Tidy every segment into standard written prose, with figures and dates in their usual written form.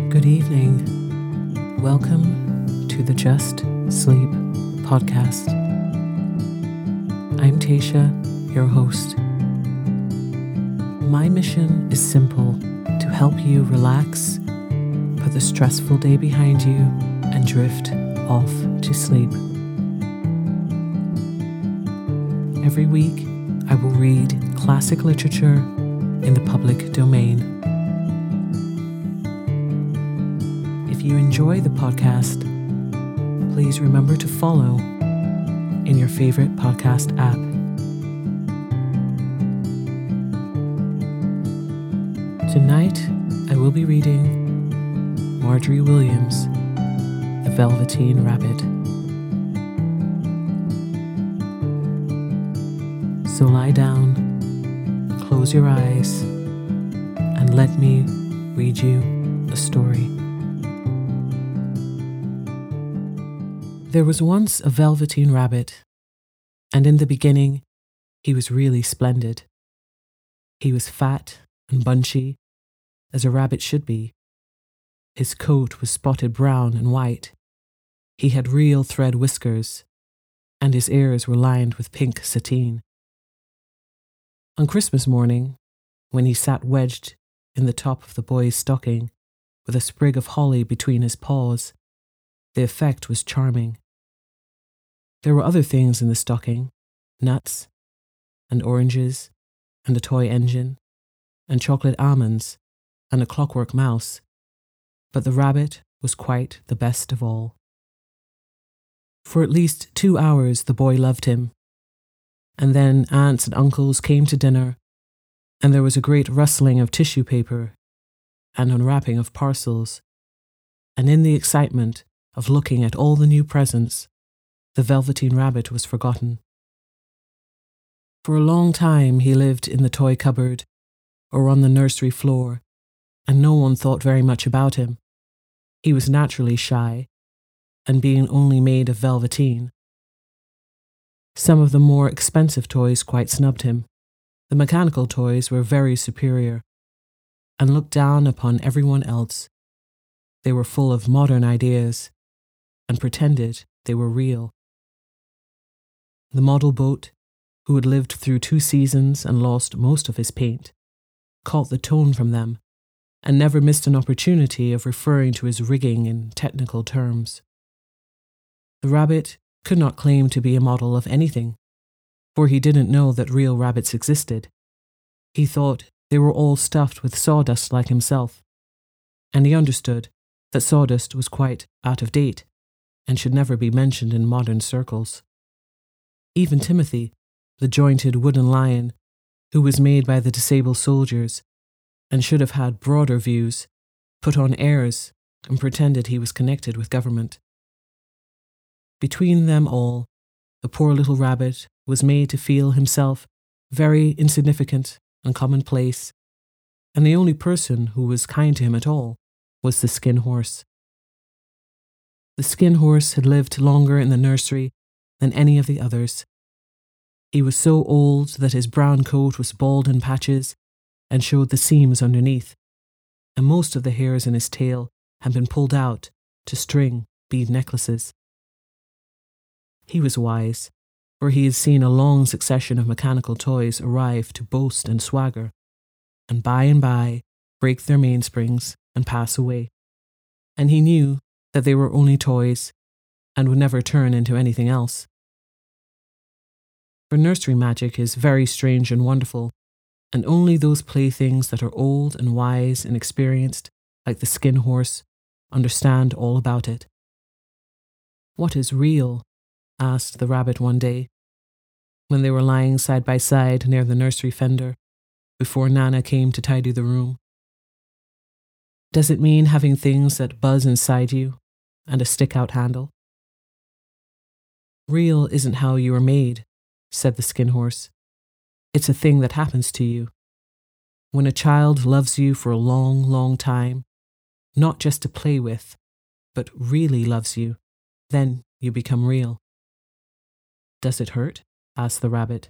Good evening. Welcome to the Just Sleep podcast. I'm Tasha, your host. My mission is simple: to help you relax, put the stressful day behind you, and drift off to sleep. Every week, I will read classic literature in the public domain. If you enjoy the podcast, please remember to follow in your favorite podcast app. Tonight, I will be reading Margery Williams' The Velveteen Rabbit. So lie down, close your eyes, and let me read you a story. There was once a velveteen rabbit, and in the beginning, he was really splendid. He was fat and bunchy, as a rabbit should be. His coat was spotted brown and white. He had real thread whiskers, and his ears were lined with pink sateen. On Christmas morning, when he sat wedged in the top of the boy's stocking, with a sprig of holly between his paws, the effect was charming. There were other things in the stocking: nuts, and oranges, and a toy engine, and chocolate almonds, and a clockwork mouse, but the rabbit was quite the best of all. For at least 2 hours the boy loved him, and then aunts and uncles came to dinner, and there was a great rustling of tissue paper and unwrapping of parcels, and in the excitement of looking at all the new presents, the velveteen rabbit was forgotten. For a long time he lived in the toy cupboard or on the nursery floor, and no one thought very much about him. He was naturally shy, and being only made of velveteen. Some of the more expensive toys quite snubbed him. The mechanical toys were very superior, and looked down upon everyone else. They were full of modern ideas, and pretended they were real. The model boat, who had lived through 2 seasons and lost most of his paint, caught the tone from them, and never missed an opportunity of referring to his rigging in technical terms. The rabbit could not claim to be a model of anything, for he didn't know that real rabbits existed. He thought they were all stuffed with sawdust like himself, and he understood that sawdust was quite out of date and should never be mentioned in modern circles. Even Timothy, the jointed wooden lion, who was made by the disabled soldiers and should have had broader views, put on airs and pretended he was connected with government. Between them all, the poor little rabbit was made to feel himself very insignificant and commonplace, and the only person who was kind to him at all was the skin horse. The skin horse had lived longer in the nursery than any of the others. He was so old that his brown coat was bald in patches and showed the seams underneath, and most of the hairs in his tail had been pulled out to string bead necklaces. He was wise, for he had seen a long succession of mechanical toys arrive to boast and swagger, and by break their mainsprings and pass away, and he knew that they were only toys and would never turn into anything else. For nursery magic is very strange and wonderful, and only those playthings that are old and wise and experienced, like the skin horse, understand all about it. "What is real?" asked the rabbit one day, when they were lying side by side near the nursery fender, before Nana came to tidy the room. "Does it mean having things that buzz inside you and a stick-out handle?" "Real isn't how you are made," said the skin horse. "It's a thing that happens to you. When a child loves you for a long, long time, not just to play with, but really loves you, then you become real." "Does it hurt?" asked the rabbit.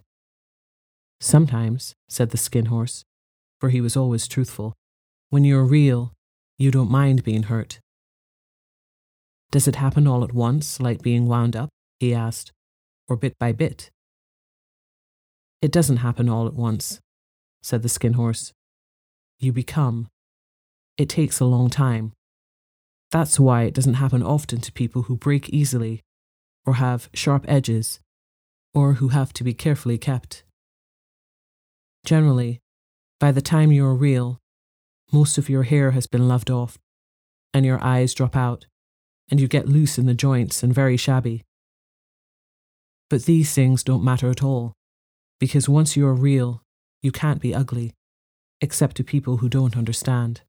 "Sometimes," said the skin horse, for he was always truthful. "When you're real, You don't mind being hurt. Does it happen all at once, like being wound up? He asked, or bit by bit? It doesn't happen all at once, said the Skin Horse. You become. It takes a long time. That's why it doesn't happen often to people who break easily, or have sharp edges, or who have to be carefully kept. Generally, by the time you are real, most of your hair has been loved off, and your eyes drop out, and you get loose in the joints and very shabby. But these things don't matter at all, because once you are real, you can't be ugly, except to people who don't understand.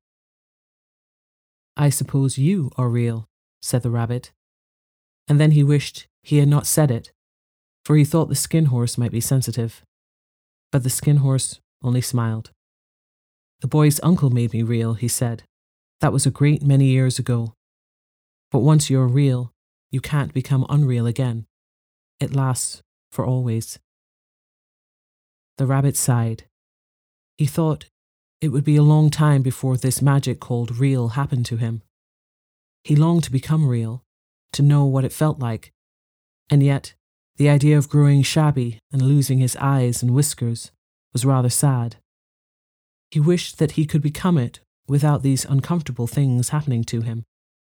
I suppose you are real, said the rabbit, and then he wished he had not said it, for he thought the Skin Horse might be sensitive. But the Skin Horse only smiled. The boy's uncle made me real, he said. That was a great many years ago. But once you're real, you can't become unreal again. It lasts for always. The rabbit sighed. He thought it would be a long time before this magic called real happened to him. He longed to become real, to know what it felt like, and yet the idea of growing shabby and losing his eyes and whiskers was rather sad. He wished that he could become it without these uncomfortable things happening to him.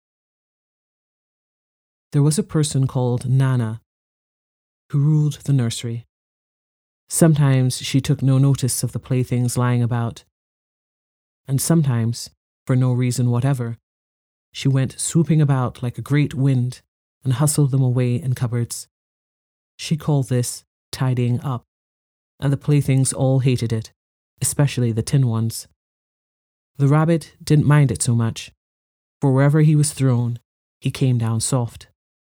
There was a person called Nana who ruled the nursery. Sometimes she took no notice of the playthings lying about, and sometimes, for no reason whatever, she went swooping about like a great wind and hustled them away in cupboards. She called this tidying up, and the playthings all hated it, especially the tin ones. The rabbit didn't mind it so much, for wherever he was thrown, he came down soft.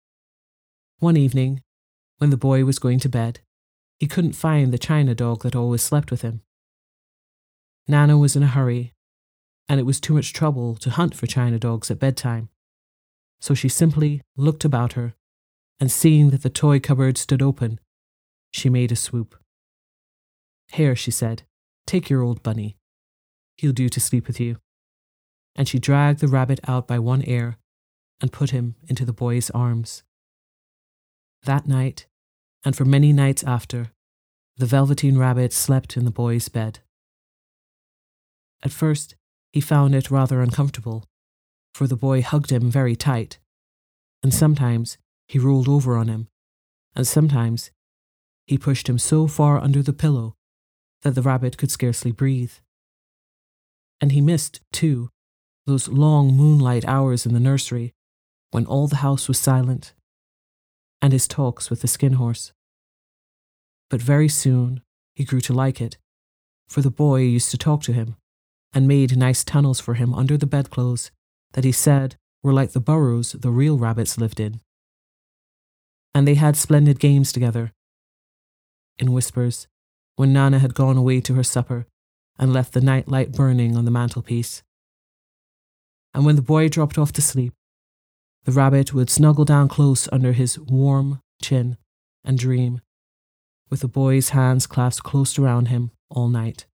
One evening, when the boy was going to bed, he couldn't find the china dog that always slept with him. Nana was in a hurry, and it was too much trouble to hunt for china dogs at bedtime, so she simply looked about her, and seeing that the toy cupboard stood open, she made a swoop. Here, she said, take your old bunny. He'll do to sleep with you. And she dragged the rabbit out by one ear and put him into the boy's arms. That night, and for many nights after, the Velveteen Rabbit slept in the boy's bed. At first, he found it rather uncomfortable, for the boy hugged him very tight, and sometimes he rolled over on him, and sometimes he pushed him so far under the pillow that the rabbit could scarcely breathe. And he missed, too, those long moonlight hours in the nursery when all the house was silent, and his talks with the Skin Horse. But very soon he grew to like it, for the boy used to talk to him and made nice tunnels for him under the bedclothes that he said were like the burrows the real rabbits lived in. And they had splendid games together. In whispers, when Nana had gone away to her supper and left the night light burning on the mantelpiece. And when the boy dropped off to sleep, the rabbit would snuggle down close under his warm chin and dream, with the boy's hands clasped close around him all night.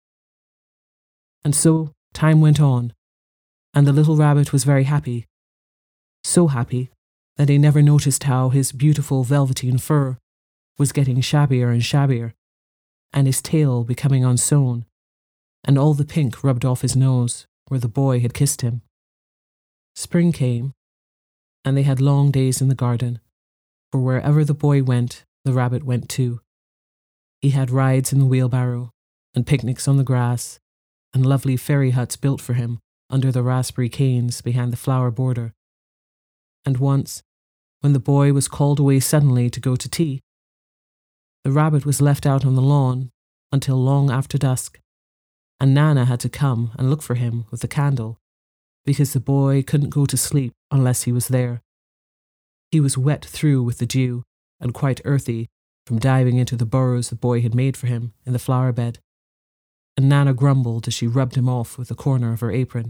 And so time went on, and the little rabbit was very happy, so happy that he never noticed how his beautiful velveteen fur was getting shabbier and shabbier, and his tail becoming unsewn, and all the pink rubbed off his nose where the boy had kissed him. Spring came, and they had long days in the garden, for wherever the boy went, the rabbit went too. He had rides in the wheelbarrow, and picnics on the grass, and lovely fairy huts built for him under the raspberry canes behind the flower border. And once, when the boy was called away suddenly to go to tea, the rabbit was left out on the lawn until long after dusk, and Nana had to come and look for him with a candle, because the boy couldn't go to sleep unless he was there. He was wet through with the dew and quite earthy from diving into the burrows the boy had made for him in the flower bed, and Nana grumbled as she rubbed him off with the corner of her apron.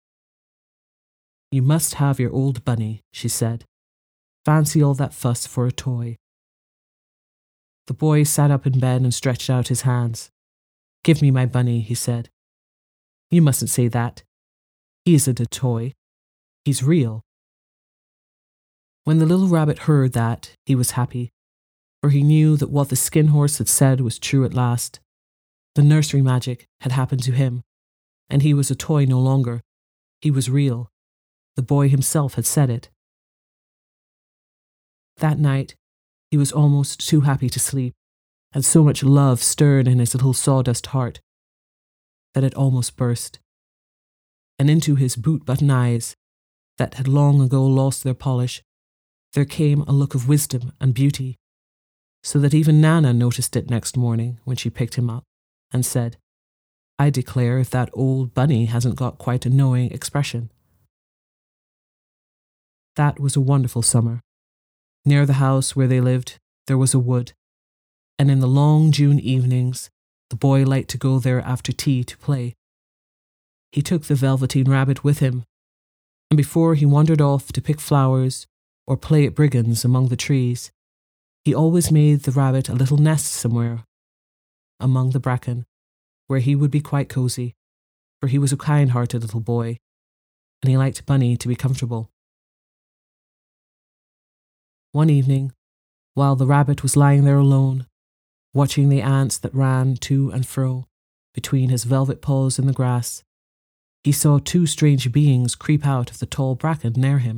You must have your old bunny, she said. Fancy all that fuss for a toy. The boy sat up in bed and stretched out his hands. Give me my bunny, he said. You mustn't say that. He isn't a toy. He's real." When the little rabbit heard that, he was happy, for he knew that what the skin horse had said was true at last. The nursery magic had happened to him, and he was a toy no longer. He was real. The boy himself had said it. That night, he was almost too happy to sleep, and so much love stirred in his little sawdust heart that it almost burst. And into his boot-button eyes, that had long ago lost their polish, there came a look of wisdom and beauty, so that even Nana noticed it next morning when she picked him up and said, "I declare if that old bunny hasn't got quite a knowing expression." That was a wonderful summer. Near the house where they lived, there was a wood, and in the long June evenings, the boy liked to go there after tea to play. He took the Velveteen Rabbit with him, and before he wandered off to pick flowers or play at brigands among the trees, he always made the rabbit a little nest somewhere among the bracken, where he would be quite cozy, for he was a kind-hearted little boy, and he liked Bunny to be comfortable. One evening, while the rabbit was lying there alone, watching the ants that ran to and fro between his velvet paws in the grass, he saw two strange beings creep out of the tall bracken near him.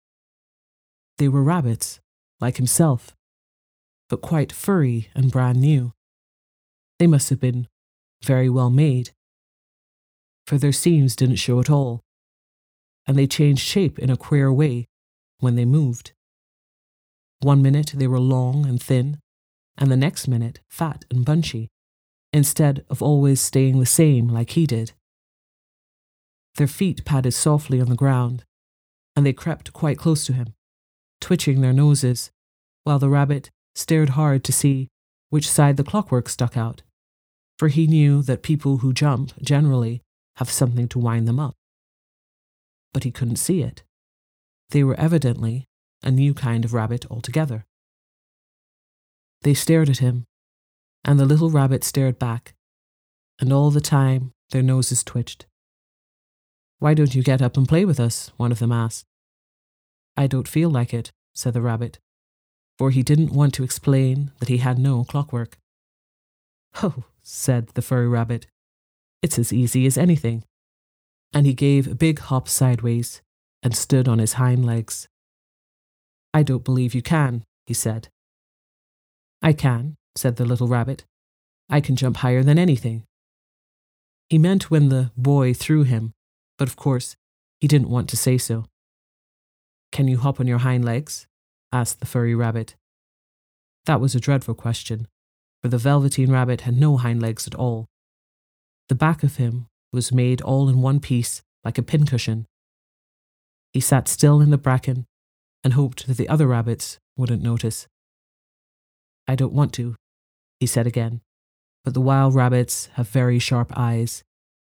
They were rabbits, like himself, but quite furry and brand new. They must have been very well made, for their seams didn't show at all, and they changed shape in a queer way when they moved. One minute they were long and thin, and the next minute fat and bunchy, instead of always staying the same like he did. Their feet padded softly on the ground, and they crept quite close to him, twitching their noses, while the rabbit stared hard to see which side the clockwork stuck out, for he knew that people who jump generally have something to wind them up. But he couldn't see it. They were evidently a new kind of rabbit altogether. They stared at him, and the little rabbit stared back, and all the time their noses twitched. "Why don't you get up and play with us?" one of them asked. "I don't feel like it," said the rabbit, for he didn't want to explain that he had no clockwork. "Oh," said the furry rabbit, "it's as easy as anything." And he gave a big hop sideways and stood on his hind legs. "I don't believe you can," he said. "I can," said the little rabbit. "I can jump higher than anything." He meant when the boy threw him, but of course he didn't want to say so. "Can you hop on your hind legs?" asked the furry rabbit. That was a dreadful question, for the Velveteen Rabbit had no hind legs at all. The back of him was made all in one piece, like a pincushion. He sat still in the bracken and hoped that the other rabbits wouldn't notice. "I don't want to," he said again, "but the wild rabbits have very sharp eyes."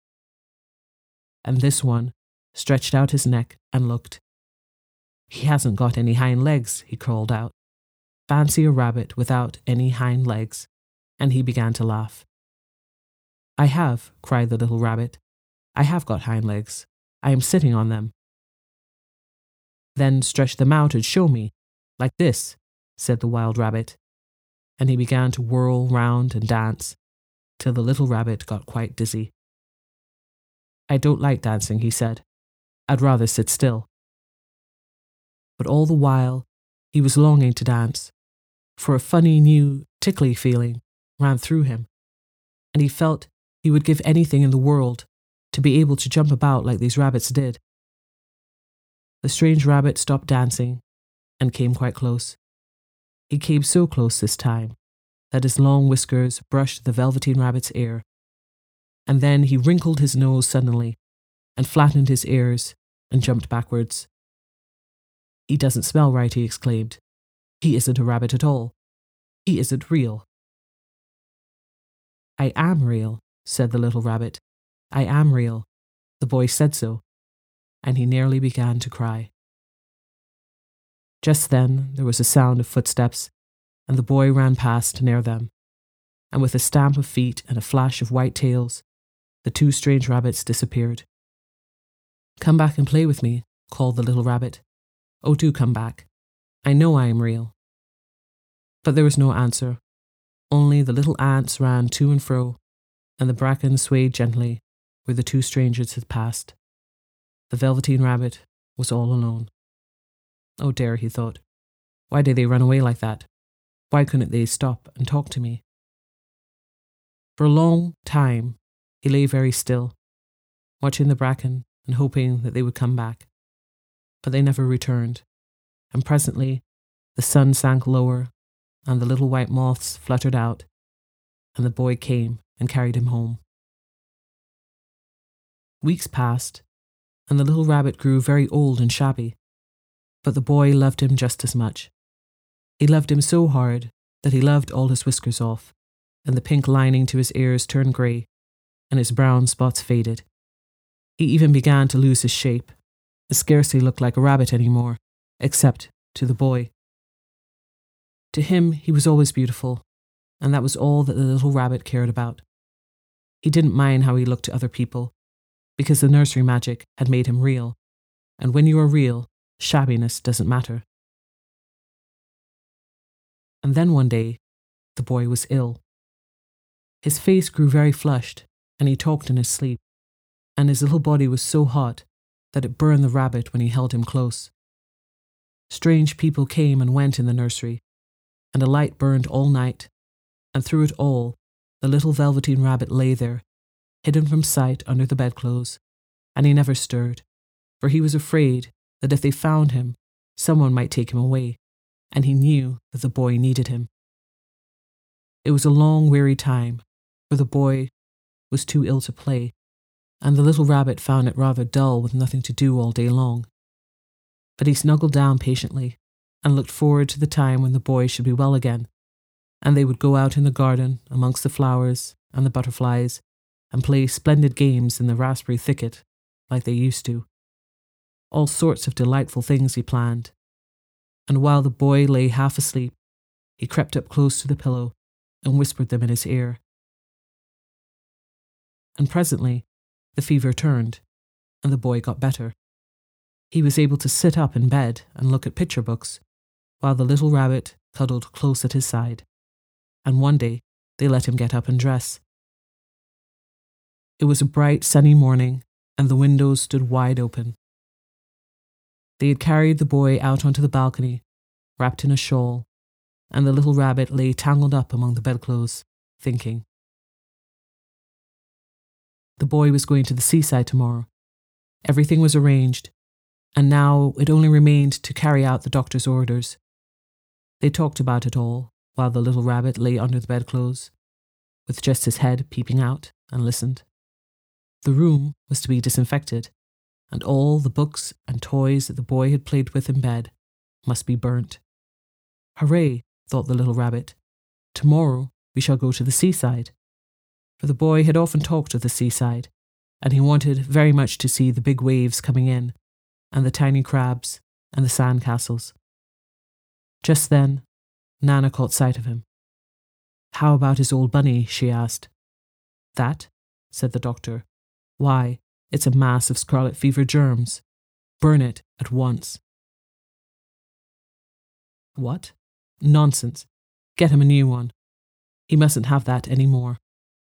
And this one stretched out his neck and looked. "He hasn't got any hind legs," he called out. "Fancy a rabbit without any hind legs," and he began to laugh. "I have," cried the little rabbit. "I have got hind legs. I am sitting on them." "Then stretch them out and show me, like this," said the wild rabbit, and he began to whirl round and dance, till the little rabbit got quite dizzy. "I don't like dancing," he said. "I'd rather sit still." But all the while, he was longing to dance, for a funny new tickly feeling ran through him, and he felt he would give anything in the world to be able to jump about like these rabbits did. The strange rabbit stopped dancing and came quite close. He came so close this time that his long whiskers brushed the Velveteen Rabbit's ear, and then he wrinkled his nose suddenly and flattened his ears and jumped backwards. "He doesn't smell right," he exclaimed. "He isn't a rabbit at all. He isn't real." "I am real," said the little rabbit. "I am real. The boy said so." And he nearly began to cry. Just then there was a sound of footsteps, and the boy ran past near them, and with a stamp of feet and a flash of white tails, the two strange rabbits disappeared. "Come back and play with me," called the little rabbit. "Oh, do come back. I know I am real." But there was no answer. Only the little ants ran to and fro, and the bracken swayed gently where the two strangers had passed. The Velveteen Rabbit was all alone. "Oh dear," he thought. "Why did they run away like that? Why couldn't they stop and talk to me?" For a long time, he lay very still, watching the bracken and hoping that they would come back. But they never returned, and presently the sun sank lower and the little white moths fluttered out, and the boy came and carried him home. Weeks passed, and the little rabbit grew very old and shabby, but the boy loved him just as much. He loved him so hard that he loved all his whiskers off, and the pink lining to his ears turned grey, and his brown spots faded. He even began to lose his shape. It scarcely looked like a rabbit anymore, except to the boy. To him, he was always beautiful, and that was all that the little rabbit cared about. He didn't mind how he looked to other people, because the nursery magic had made him real, and when you are real, shabbiness doesn't matter. And then one day, the boy was ill. His face grew very flushed, and he talked in his sleep, and his little body was so hot that it burned the rabbit when he held him close. Strange people came and went in the nursery, and a light burned all night, and through it all, the little Velveteen Rabbit lay there, hidden from sight under the bedclothes, and he never stirred, for he was afraid that if they found him, someone might take him away, and he knew that the boy needed him. It was a long, weary time, for the boy was too ill to play, and the little rabbit found it rather dull with nothing to do all day long. But he snuggled down patiently, and looked forward to the time when the boy should be well again, and they would go out in the garden amongst the flowers and the butterflies, and play splendid games in the raspberry thicket like they used to. All sorts of delightful things he planned, and while the boy lay half asleep, he crept up close to the pillow and whispered them in his ear. And presently, the fever turned, and the boy got better. He was able to sit up in bed and look at picture books, while the little rabbit cuddled close at his side, and one day they let him get up and dress. It was a bright, sunny morning, and the windows stood wide open. They had carried the boy out onto the balcony, wrapped in a shawl, and the little rabbit lay tangled up among the bedclothes, thinking. The boy was going to the seaside tomorrow. Everything was arranged, and now it only remained to carry out the doctor's orders. They talked about it all while the little rabbit lay under the bedclothes, with just his head peeping out, and listened. The room was to be disinfected, and all the books and toys that the boy had played with in bed must be burnt. "Hooray," thought the little rabbit. "Tomorrow we shall go to the seaside." For the boy had often talked of the seaside, and he wanted very much to see the big waves coming in, and the tiny crabs, and the sand castles. Just then, Nana caught sight of him. "How about his old bunny?" she asked. "That?" said the doctor. "Why, it's a mass of scarlet fever germs. Burn it at once." "What? Nonsense. Get him a new one. He mustn't have that any more."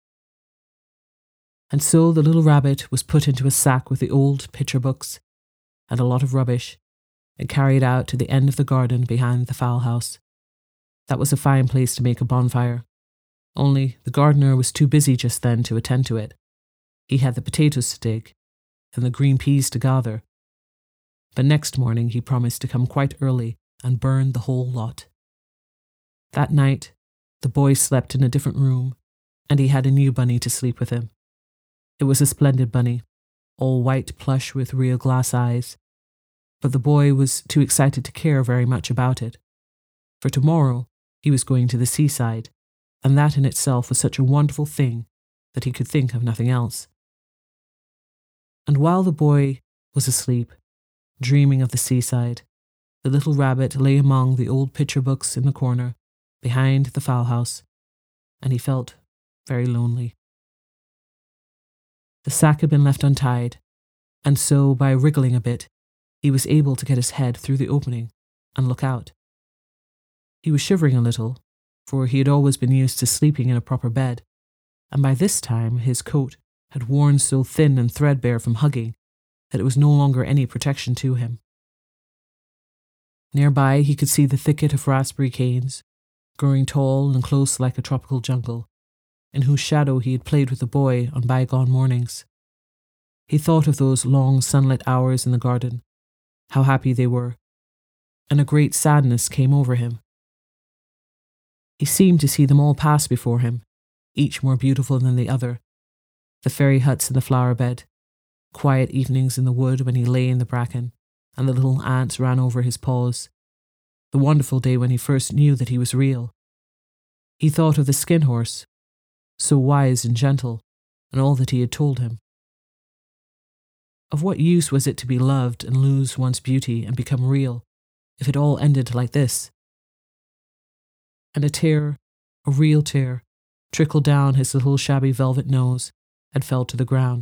And so the little rabbit was put into a sack with the old picture books and a lot of rubbish, and carried out to the end of the garden behind the fowl house. That was a fine place to make a bonfire, only the gardener was too busy just then to attend to it. He had the potatoes to dig and the green peas to gather. But next morning he promised to come quite early and burn the whole lot. That night, the boy slept in a different room, and he had a new bunny to sleep with him. It was a splendid bunny, all white plush with real glass eyes, but the boy was too excited to care very much about it. For tomorrow he was going to the seaside, and that in itself was such a wonderful thing that he could think of nothing else. And while the boy was asleep, dreaming of the seaside, the little rabbit lay among the old picture books in the corner, behind the fowl house, and he felt very lonely. The sack had been left untied, and so, by wriggling a bit, he was able to get his head through the opening and look out. He was shivering a little, for he had always been used to sleeping in a proper bed, and by this time his coat had worn so thin and threadbare from hugging that it was no longer any protection to him. Nearby he could see the thicket of raspberry canes, growing tall and close like a tropical jungle, in whose shadow he had played with the boy on bygone mornings. He thought of those long sunlit hours in the garden, how happy they were, and a great sadness came over him. He seemed to see them all pass before him, each more beautiful than the other, the fairy huts in the flower bed, quiet evenings in the wood when he lay in the bracken, and the little ants ran over his paws, the wonderful day when he first knew that he was real. He thought of the skin horse, so wise and gentle, and all that he had told him. Of what use was it to be loved and lose one's beauty and become real, if it all ended like this? And a tear, a real tear, trickled down his little shabby velvet nose and fell to the ground.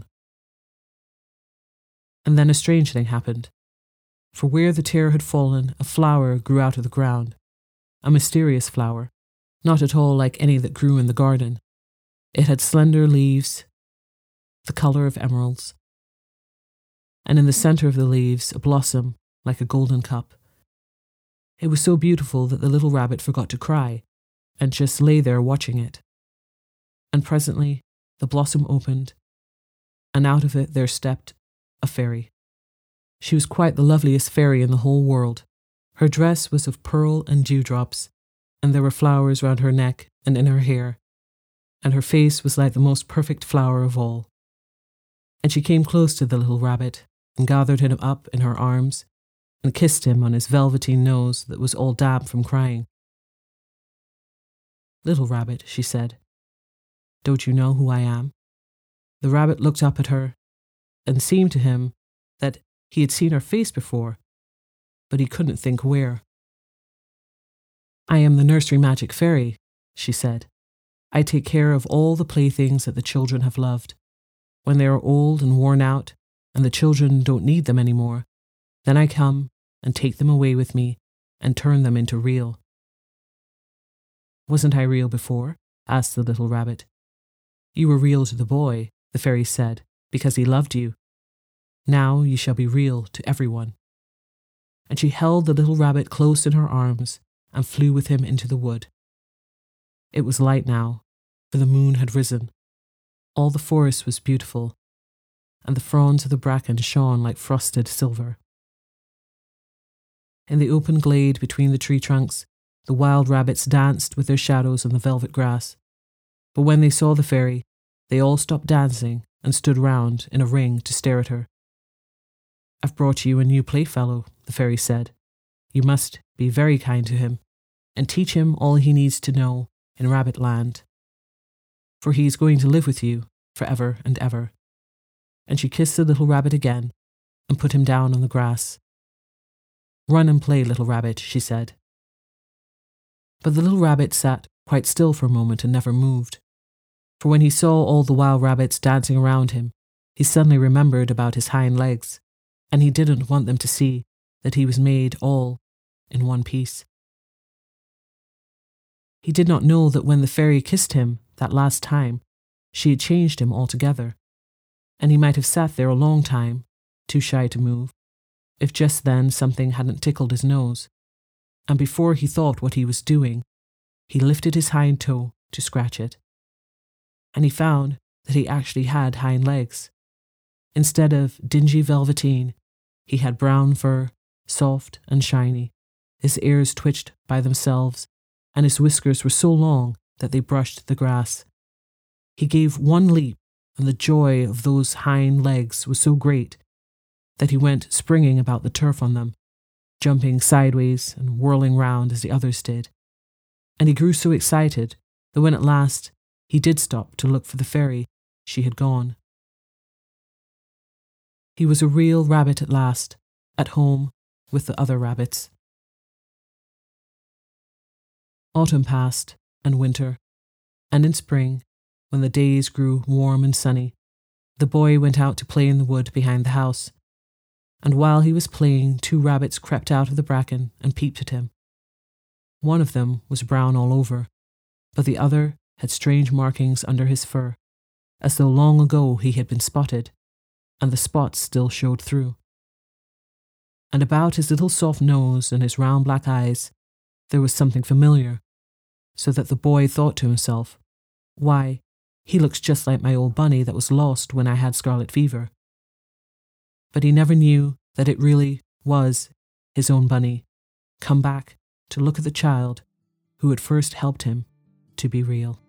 And then a strange thing happened, for where the tear had fallen, a flower grew out of the ground, a mysterious flower, not at all like any that grew in the garden. It had slender leaves, the colour of emeralds, and in the centre of the leaves a blossom like a golden cup. It was so beautiful that the little rabbit forgot to cry, and just lay there watching it. And presently the blossom opened, and out of it there stepped a fairy. She was quite the loveliest fairy in the whole world. Her dress was of pearl and dewdrops, and there were flowers round her neck and in her hair, and her face was like the most perfect flower of all. And she came close to the little rabbit, and gathered him up in her arms, and kissed him on his velveteen nose that was all damp from crying. "Little rabbit," she said, "don't you know who I am?" The rabbit looked up at her, and seemed to him that he had seen her face before, but he couldn't think where. "I am the nursery magic fairy," she said. "I take care of all the playthings that the children have loved. When they are old and worn out, and the children don't need them anymore, then I come and take them away with me and turn them into real." "Wasn't I real before?" asked the little rabbit. "You were real to the boy," the fairy said, "because he loved you. Now you shall be real to everyone." And she held the little rabbit close in her arms and flew with him into the wood. It was light now, for the moon had risen. All the forest was beautiful, and the fronds of the bracken shone like frosted silver. In the open glade between the tree trunks, the wild rabbits danced with their shadows on the velvet grass. But when they saw the fairy, they all stopped dancing and stood round in a ring to stare at her. "I've brought you a new playfellow," the fairy said. "You must be very kind to him, and teach him all he needs to know in Rabbit Land. For he is going to live with you forever and ever." And she kissed the little rabbit again and put him down on the grass. "Run and play, little rabbit," she said. But the little rabbit sat quite still for a moment and never moved. For when he saw all the wild rabbits dancing around him, he suddenly remembered about his hind legs, and he didn't want them to see that he was made all in one piece. He did not know that when the fairy kissed him that last time, she had changed him altogether, and he might have sat there a long time, too shy to move, if just then something hadn't tickled his nose, and before he thought what he was doing, he lifted his hind toe to scratch it. And he found that he actually had hind legs. Instead of dingy velveteen, he had brown fur, soft and shiny. His ears twitched by themselves, and his whiskers were so long that they brushed the grass. He gave one leap, and the joy of those hind legs was so great that he went springing about the turf on them, jumping sideways and whirling round as the others did. And he grew so excited that when at last he did stop to look for the fairy, she had gone. He was a real rabbit at last, at home with the other rabbits. Autumn passed, and winter, and in spring, when the days grew warm and sunny, The boy went out to play in the wood behind the house, and while he was playing, 2 rabbits crept out of the bracken and peeped at him. One of them was brown all over, but the other had strange markings under his fur, as though long ago he had been spotted, and the spots still showed through. And about his little soft nose and his round black eyes there was something familiar, so that the boy thought to himself, "Why, he looks just like my old bunny that was lost when I had scarlet fever." But he never knew that it really was his own bunny, come back to look at the child who had first helped him to be real.